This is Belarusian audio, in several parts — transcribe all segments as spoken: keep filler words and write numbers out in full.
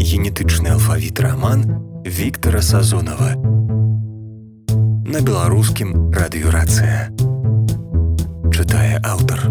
генетычны алфавіт раман Віктара Сазонава. На беларускім радыёрацыя. Чытае аўтар.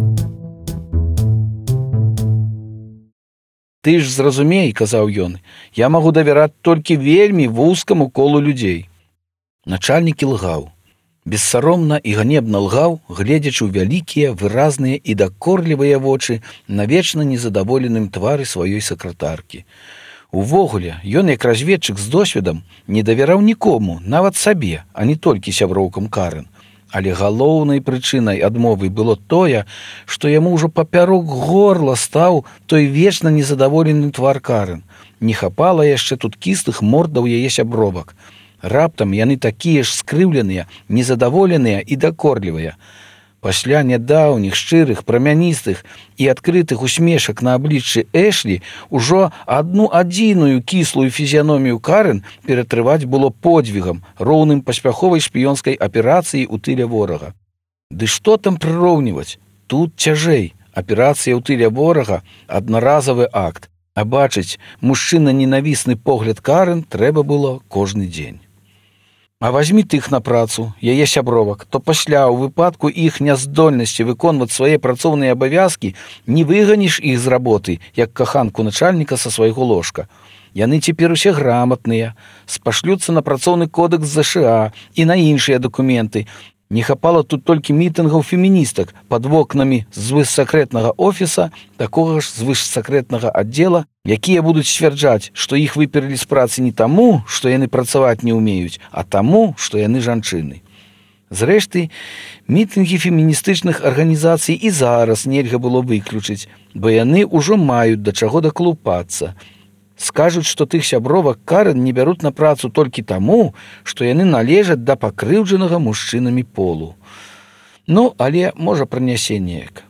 Ты ж зразумей, казаў ён, я магу давяраць толькі вельмі вузкаму колу людзей. Начальнік ілгаў. Бессаромна і ганебна лгаў, гледзячы ў вялікія, выразныя і дакорлівыя вочы на вечна незадаволеным твары сваёй сакратаркі. Увогуле, ён як разведчык з досведам не давяраў нікому, нават сабе, а не толькі сяброўкам Карэн. Але галоўнай прычынай адмовы было тое, што яму ўжо папярок горла стаў той вечна незадаволены твар Карэн. Не хапала яшчэ тут кіслых мордаў яе сябровак. Раптам яны такія ж скрыўленыя, незадаволеныя і дакорлівыя. Пасля нядаўніх, шчырых, прамяністых і адкрытых усмешак на абліччы Эшлі ўжо адну адзіную кіслую фізіяномію Карэн ператрываць было подзвігам, роўным паспяховай шпіёнскай аперацыі ў тыле ворага. Ды што там прыроўніваць? Тут цяжэй. Аперацыя ў тыле ворага – аднаразавы акт, а бачыць мужчына-ненавісны погляд Карэн трэба было кожны дзень. А вазьмі тых на працу, яе сябровак, то пасля ў выпадку іх няздольнасці выконваць свае працоўныя абавязкі не выганіш іх з работы, як каханку начальніка са свайго ложка. Яны цяпер усе граматныя, спашлюцца на працоўны кодэкс ЗША і на іншыя дакументы. Не хапала тут толькі мітынгаў феміністак пад вокнамі звышсакрэтнага офіса, такога ж звышсакрэтнага аддзела, якія будуць сцвярджаць, што іх выперлі з працы не таму, што яны працаваць не ўмеюць, а таму, што яны жанчыны. Зрэшты, мітынгі феміністычных арганізацый і зараз нельга было выключыць, бо яны ўжо маюць да чаго дакалупацца. Скажуць, што тых сябровак Карэн не бяруць на працу толькі таму, што яны належаць да пакрыўджанага мужчынамі полу. Ну, але можа пранясе неяк.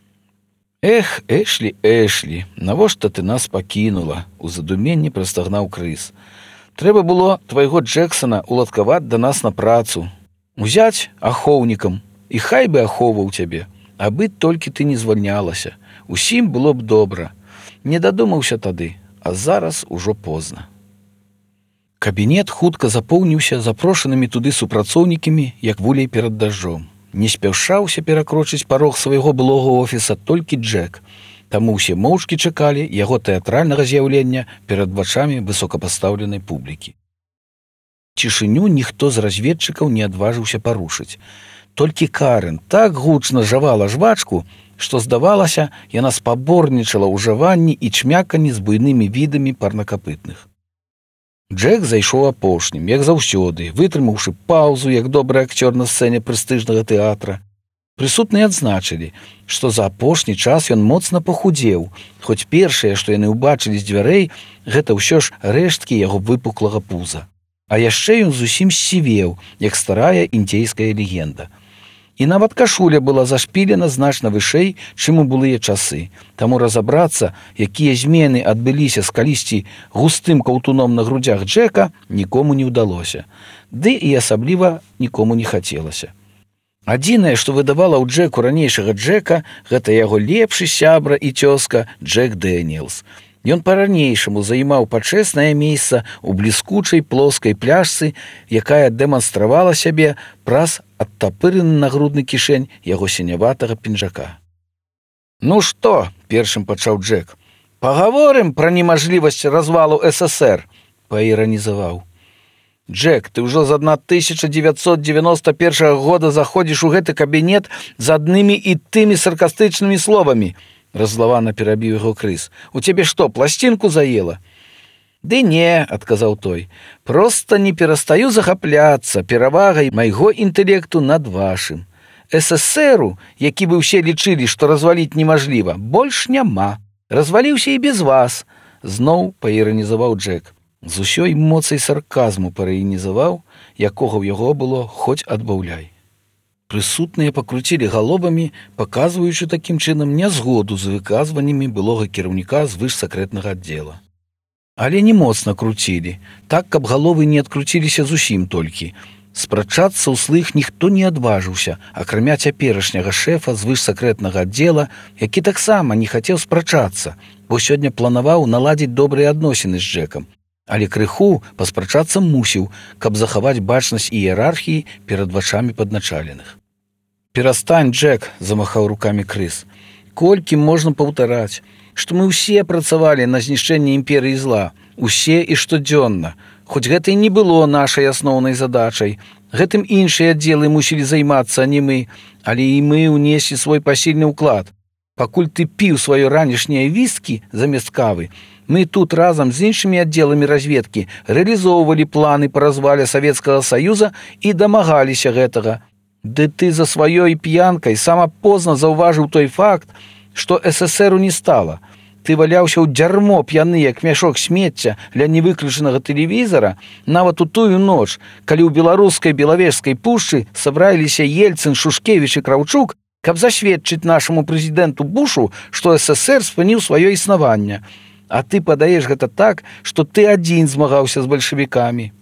Эх, Эшлі, Эшлі, навошта ты нас пакінула? У задуменні прастагнаў Крыс. Трэба было твайго Джексона уладкаваць да нас на працу. Узяць ахоўнікам, і хай бы ахоўваў цябе, абы толькі ты не звальнялася. Усім было б добра. Не дадумаўся тады. А зараз ужо позна. Кабінет хутка запоўніўся запрошанымі туды супрацоўнікамі, як вулей перад дажджом. Не спяшаўся перакрочыць парог свайго былога офіса толькі Джек. Таму ўсе моўчкі чакалі яго тэатральнага з'яўлення перад вачамі высокапастаўленай публікі. Цішыню ніхто з разведчыкаў не адважыўся парушыць. Толькі Карэн так гучна жавала жвачку, што, здавалася, яна спаборнічала ў жаванні і чмяканні з буйнымі відамі парнакапытных. Джек зайшоў апошнім, як заўсёды, вытрымаўшы паўзу, як добры акцёр на сцэне прэстыжнага тэатра. Прысутныя адзначылі, што за апошні час ён моцна пахудзеў, хоць першае, што яны ўбачылі з дзвярэй, гэта ўсё ж рэшткі яго выпуклага пуза. А яшчэ ён зусім ссівеў, як старая індзейская легенда. І нават кашуля была зашпілена значна вышэй, чым у былыя часы. Таму разабрацца, якія змены адбыліся з калісьці густым каўтуном на грудзях Джека, нікому не ўдалося. Ды і асабліва нікому не хацелася. Адзінае, што выдавала ў Джеку ранейшага Джека, гэта яго лепшы сябра і цёзка Джек Дэніелс. Ён па-ранейшаму займаў пачэснае месца ў бліскучай плоскай пляшцы, якая дэманстравала сябе праз адтапыраны нагрудны кішэнь яго сіняватага пінжака. «Ну што?» – першым пачаў Джек. «Пагаворым пра немажлівасць развалу эс эс ер», – паіранізаваў. «Джек, ты ўжо з тысяча дзевяцьсот дзевяноста першага года заходзіш у гэты кабінет з аднымі і тымі саркастычнымі словамі», – раззлавана перабіў яго Крыс. «У цябе што, пласцінку заела?» «Ды не», – адказаў той, – «проста не перастаю захапляцца перавагай майго інтэлекту над вашым. эс эс еру, які вы ўсе лічылі, што разваліць немажліва, больш няма. Разваліўся і без вас», – зноў паіранізаваў Джек. З усёй моцай сарказму параінізаваў, якога ў яго было хоць адбаўляй. Прысутныя пакруцілі галовамі, паказваючы такім чынам нязгоду з выказваннямі былога кіраўніка звышсакрэтнага аддзела. Але не моцна круцілі, так, каб галовы не адкруціліся зусім толькі. Спрачацца ўслых ніхто не адважыўся, акрамя цяперашняга шэфа звышсакрэтнага аддзела, які таксама не хацеў спрачацца, бо сёння планаваў наладзіць добрыя адносіны з Джэкам, але крыху паспрачацца мусіў, каб захаваць бачнасць іерархіі перад вачамі падначаленых. «Перастань, Джэк», – замахаў рукамі Крыс. «Колькі можна паўтараць, што мы ўсе працавалі на знішчэнне імперыі зла, усе і штодзённа. Хоць гэта і не было нашай асноўнай задачай. Гэтым іншыя аддзелы мусілі займацца, а не мы, але і мы ўнеслі свой пасільны ўклад. Пакуль ты піў сваё ранішняе віскі замест кавы, мы тут разам з іншымі аддзеламі разведкі рэалізоўвалі планы па развале Савецкага Саюза і дамагаліся гэтага. Ды ты за сваёй п'янкай сама позна заўважыў той факт, што эс эс эру не стала. Ты валяўся ў дзярмо п'яны, як мяшок смецця ля невыключанага тэлевізара, нават у тую ноч, калі ў беларускай белавежскай пушчы сабраліся Ельцын, Шушкевіч і Краўчук, каб засведчыць нашаму прэзідэнту Бушу, што эс эс эр спыніў сваё існаванне. А ты падаеш гэта так, што ты адзін змагаўся з бальшавікамі.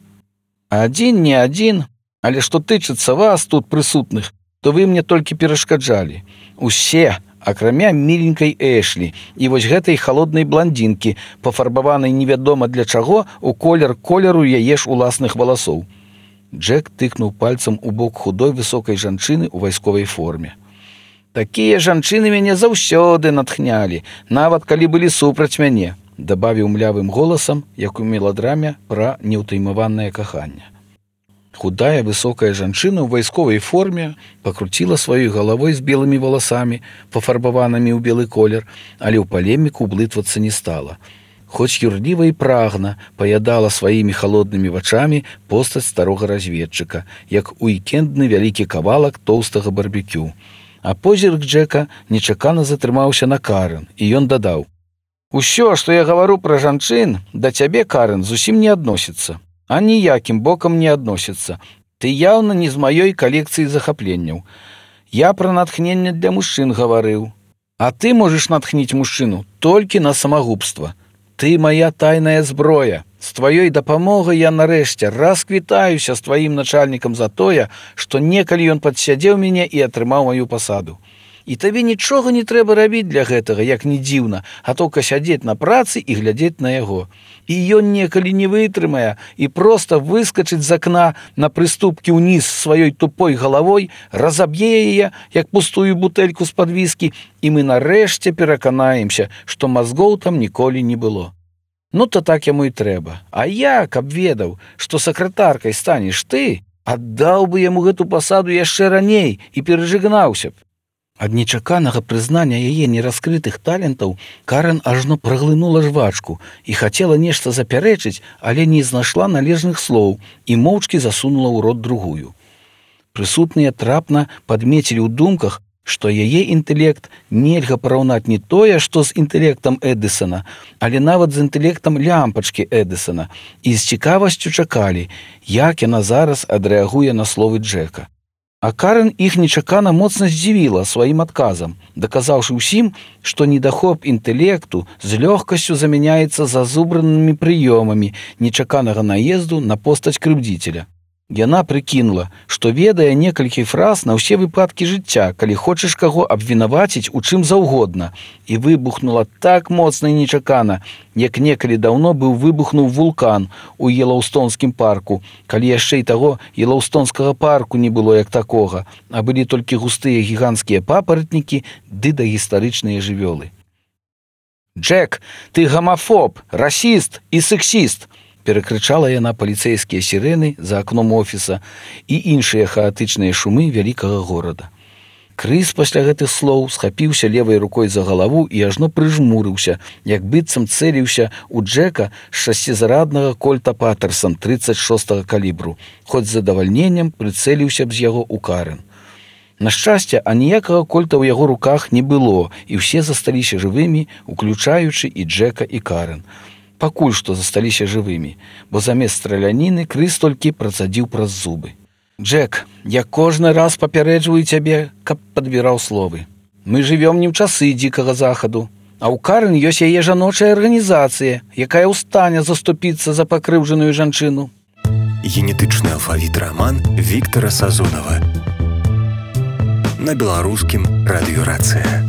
Адзін не адзін, але што тычыцца вас, тут прысутных, то вы мне толькі перашкаджалі. Усе, акрамя міленькай Эшлі і вось гэтай халоднай бландзінкі, пафарбаванай невядома для чаго у колер колеру яе ж уласных валасоў. Джэк тыкнуў пальцам у бок худой высокай жанчыны ў вайсковай форме. «Такія жанчыны мяне заўсёды натхнялі, нават калі былі супраць мяне», – дабавіў млявым голасам, як у меладраме пра неўтаймаванае каханне. Худая высокая жанчына ў вайсковай форме пакруціла сваёй галавой з белымі валасамі, пафарбаванымі ў белы колер, але ў палеміку ўблытвацца не стала. Хоць юрліва і прагна паядала сваімі халоднымі вачамі постаць старога разведчыка, як уікендны вялікі кавалак тоўстага барбекю. А позірк Джэка нечакана затрымаўся на Карэн, і ён дадаў: «Усё, што я гавару пра жанчын, да цябе, Карэн, зусім не адносіцца. А ніякім бокам не адносіцца. Ты яўна не з маёй калекцыі захапленняў. Я пра натхненне для мужчын гаварыў. А ты можаш натхніць мужчыну толькі на самагубства. Ты моя тайная зброя. З тваёй дапамогай я нарэшце расквітаюся з тваім начальнікам за тое, што некалі ён падсядзеў мяне і атрымаў маю пасаду. І табе нічога не трэба рабіць для гэтага, як не дзіўна, а толькі сядзець на працы і глядзець на яго. І ён некалі не вытрымае і проста выскачыць з акна на прыступкі ўніз сваёй тупой галавой, разаб'е яе, як пустую бутэльку з-пад віскі, і мы нарэшце пераканаемся, што мазгоў там ніколі не было. Ну то так яму і трэба. А я, каб ведаў, што сакратаркай станеш ты, аддаў бы яму гэту пасаду яшчэ раней і перажыгнаўся б». Ад нечаканага прызнання яе нераскрытых талентаў Карэн ажно праглынула жвачку і хацела нешта запярэчыць, але не знайшла належных слоў і моўчкі засунула ў рот другую. Прысутныя трапна падмецілі ў думках, што яе інтэлект нельга параўнаць не тое, што з інтэлектам Эдысана, але нават з інтэлектам лямпачкі Эдысана, і з цікавасцю чакалі, як яна зараз адрэагуе на словы Джэка. А Карэн іх нечакана моцна здзівіла сваім адказам, даказаўшы ўсім, што недахоп інтэлекту з лёгкасцю замяняецца зазубранымі прыёмамі нечаканага наезду на постаць крыўдзіцеля. Яна прыкінула, што ведае некалькі фраз на ўсе выпадкі жыцця, калі хочаш каго абвінаваціць у чым заўгодна, і выбухнула так моцна і нечакана, як некалі даўно быў выбухнуў вулкан у Елаўстонскім парку, калі яшчэ і таго Елаўстонскага парку не было як такога, а былі толькі густыя гіганцкія папаратнікі ды дагістарычныя жывёлы. «Джэк, ты гамафоб, расіст і сексіст!» перакрычала яна паліцэйскія сірэны за акном офіса і іншыя хаатычныя шумы вялікага горада. Крыс пасля гэтых слоў схапіўся левай рукой за галаву і ажно прыжмурыўся, як быццам цэліўся ў Джэка з шасцізараднага кольта Патэрсан трыццаць шостага калібру, хоць з задавальненнем прыцэліўся б з яго ў Карэн. На шчасце, аніякага кольта ў яго руках не было, і ўсе засталіся жывымі, уключаючы і Джэка і Карэн. Пакуль што засталіся жывымі, бо замест страляніны Крыс толькі працадзіў праз зубы. «Джэк, я кожны раз папярэджваю цябе, каб падбіраў словы. Мы жывём не ў часы дзікага захаду, а ў Карэн ёсць яе жаночая арганізацыя, якая ў стане заступіцца за пакрыўджаную жанчыну». Генетычны алфавіт раман Віктара Сазонава. На беларускім радыёрацыя.